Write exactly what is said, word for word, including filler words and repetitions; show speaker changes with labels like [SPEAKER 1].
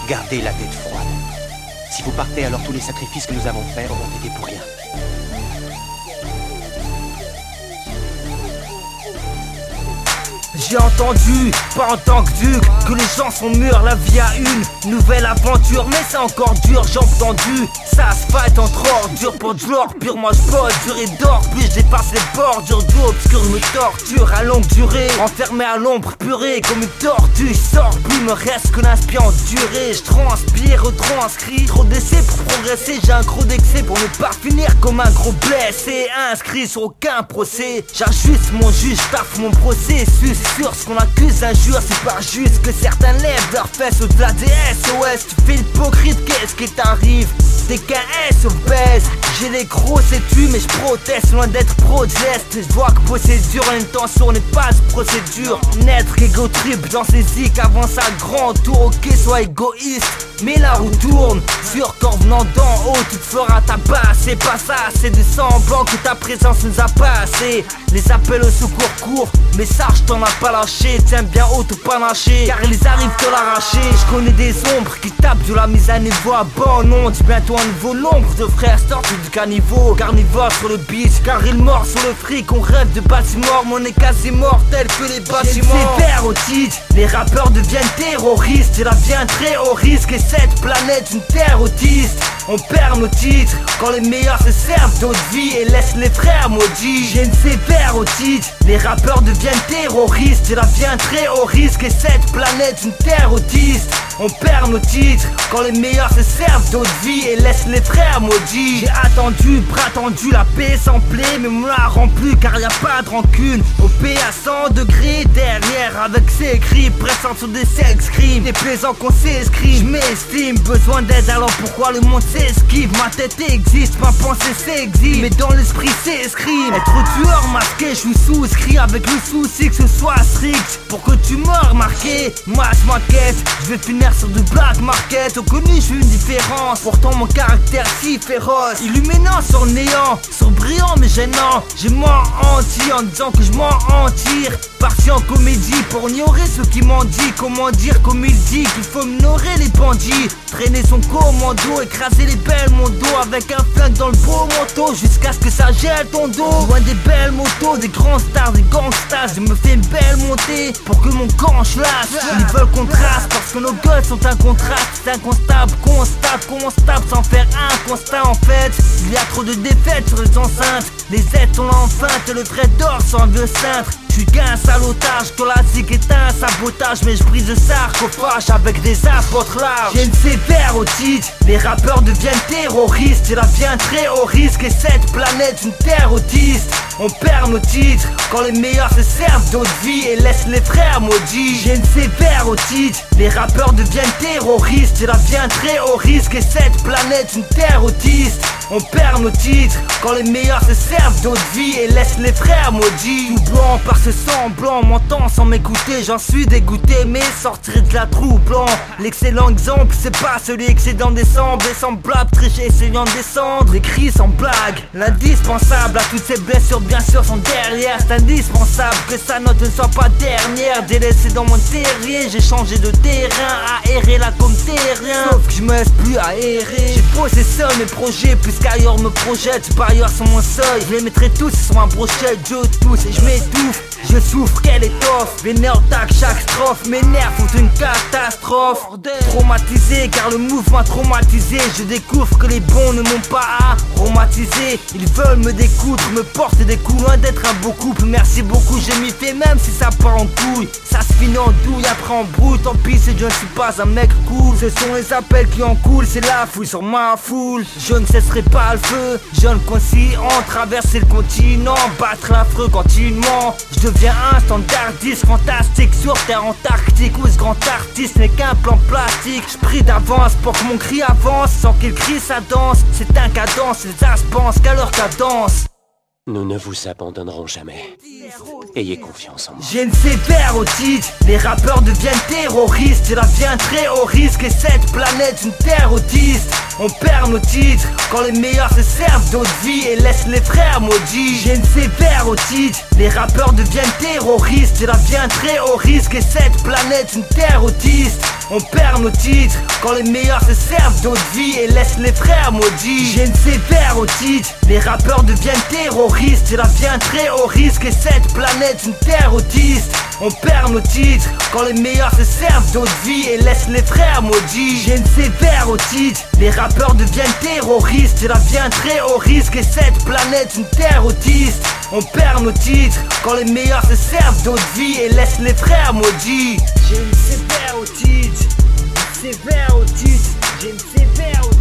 [SPEAKER 1] Gardez la tête froide. Si vous partez, alors tous les sacrifices que nous avons faits auront été pour rien.
[SPEAKER 2] J'ai entendu, pas en tant que duc, que les gens sont mûrs, la vie a une nouvelle aventure. Mais c'est encore dur, j'ai entendu, ça se fight entre ordures pour de l'or pur. Moi j'pose, dur et d'or, plus je dépasse les bordures du obscur, me torture à longue durée. Enfermé à l'ombre purée comme une tortue, sors plus, me reste que l'inspire enduré. Je transpire, retranscrit, trop d'essais pour progresser. J'ai un gros d'excès pour ne pas finir comme un gros blessé. Inscrit sur aucun procès, j'ajuste mon juge, taffe mon processus. Sur ce qu'on accuse d'injure, c'est pas juste que certains lèvent leurs fesses au-delà des S O S. Tu fais l'hypocrite, qu'est-ce qui t'arrive? T'es qu'un S obèse. J'ai les gros c'est tu mais je proteste, loin d'être pro-geste. Je vois que bosser dur, l'intention n'est pas de procédure. Naître qu'ego trip dans ses zik avance à grand tour. Ok, sois égoïste, mais la roue tourne. Sur qu'en venant d'en haut, tu te feras tabasser. Pas ça, c'est de semblant que ta présence nous a passé. Les appels au secours courts, mais sache t'en as pas lâché. Tiens bien haut tout panaché, car ils arrivent te l'arracher. Je connais des ombres qui tapent de la mise à niveau à bon nom. Dis bientôt un nouveau nombre de frères sortis du caniveau. Carnivore sur le beat, car il mord sur le fric. On rêve de bâtiments, mais on est quasi mortel que les bâtiments. Sévère au titre, les rappeurs deviennent terroristes. C'est la bien très haut risque et cette planète une terre autiste. On perd nos titres quand les meilleurs se servent d'autres vies et laissent les frères maudits. J'ai une sévère au titre, les rappeurs deviennent terroristes. C'est la bien très haut risque et cette planète une terre autiste. On perd nos titres quand les meilleurs se servent d'autres vies et laissent les frères maudits. J'ai attendu, bras tendu, la paix sans plaie, mais me la rend plus car y a pas de rancune. Au P à cent degrés derrière avec ses cris pressant sur des sex crimes. Des plaisants qu'on s'escrime, je m'estime, besoin d'aide alors pourquoi le monde s'esquive. Ma tête existe, ma pensée s'exhibe, mais dans l'esprit s'escrime. Être tueur masqué, je suis souscrit avec le souci que ce soit strict pour que tu me remarqué. Moi je m'inquiète, je vais finir sur du black market. Au connu j'ai une différence, pourtant mon caractère si féroce. Illuminant sur néant, sur brillant mais gênant. J'ai menti en disant que je m'en en tire. Parti en comédie pour ignorer ceux qui m'ont dit. Comment dire comme il dit qu'il faut minorer les bandits. Traîner son commando, écraser les belles mon dos avec un flingue dans le beau manteau jusqu'à ce que ça gèle ton dos. Loin des belles motos, des grands stars, des gangstas. Je me fais une belle montée pour que mon ganche lâche. Ils veulent qu'on trace parce que nos gueules sont un contraste. C'est inconstable, constate, constable sans faire un constat en fait. Il y a trop de défaites sur les enceintes. Les aides sont l'enceinte, le trait d'or sans vieux cintre. Je suis qu'un salotage, que la zig est un sabotage. Mais je brise le sarcophage avec des apôtres larges. J'ai une sévère au titre, les rappeurs deviennent terroristes. C'est la bien très haut risque et cette planète une terre autiste. On perd nos titres quand les meilleurs se servent d'autres vies et laissent les frères maudits. J'ai une sévère au titre, les rappeurs deviennent terroristes. C'est la bien très haut risque et cette planète une terre autiste. On perd nos titres quand les meilleurs se servent d'autres vies et laissent les frères maudits. Tout blanc par ce semblant, m'entend sans m'écouter. J'en suis dégoûté mais sortirai de la trou blanc. L'excellent exemple c'est pas celui excédant des sembles. Les semblables tricher essayant de descendre. Les cris sans blague, l'indispensable à toutes ces blessures bien sûr sont derrière. C'est indispensable que sa note ne soit pas dernière. Délaissé dans mon terrier, j'ai changé de terrain. Aéré là comme terrien, sauf que je me laisse plus aérer. J'ai posé seul mes projets puisqu'ailleurs me projette. Par ailleurs sur mon seuil, je les mettrai tous sur un brochet. Je tousse et je m'étouffe, je souffre, quelle étoffe. Vénère tac chaque strophe, mes nerfs font une catastrophe. Traumatisé car le mouvement traumatisé. Je découvre que les bons ne m'ont pas aromatisé. Ils veulent me découdre, me porter des coups. Loin d'être un beau couple, merci beaucoup, j'ai mis fait même si ça part en couille. Ça se finit en douille, après en brouille. Tant pis si je ne suis pas un mec cool. Ce sont les appels qui en coulent, c'est la fouille sur ma foule. Je ne cesserai pas le feu, jeune conscient, traverser le continent, battre l'affreux continuellement. Je deviens un standardiste fantastique sur terre antarctique où ce grand artiste n'est qu'un plan plastique. Je prie d'avance pour que mon cri avance sans qu'il crie sa danse. C'est un cadence, les as pensent qu'à leur cadence.
[SPEAKER 1] Nous ne vous abandonnerons jamais. Ayez confiance en moi.
[SPEAKER 2] J'ai une sévère au titre, les rappeurs deviennent terroristes. C'est la bien très haut risque et cette planète une terre autiste. On perd nos titres quand les meilleurs se servent d'autres vies et laissent les frères maudits. J'ai une sévère au titre, les rappeurs deviennent terroristes. C'est la bien très haut risque et cette planète une terre autiste. on perd nos titres. Quand les meilleurs se servent d'autres vies et laissent les frères maudits. J'ai une sévère otite, les rappeurs deviennent terroristes. C'est la bien très haut risque et cette planète une terre autiste. On perd nos titres, quand les meilleurs se servent d'autres vies et laissent les frères maudits. J'ai une sévère otite, les rappeurs deviennent terroristes. C'est la bien très haut risque et cette planète une terre autiste. On perd nos titres, quand les meilleurs se servent d'autres vies et laissent les frères maudits. J'ai une sévère otite, une sévère otite, j'ai une sévère otite.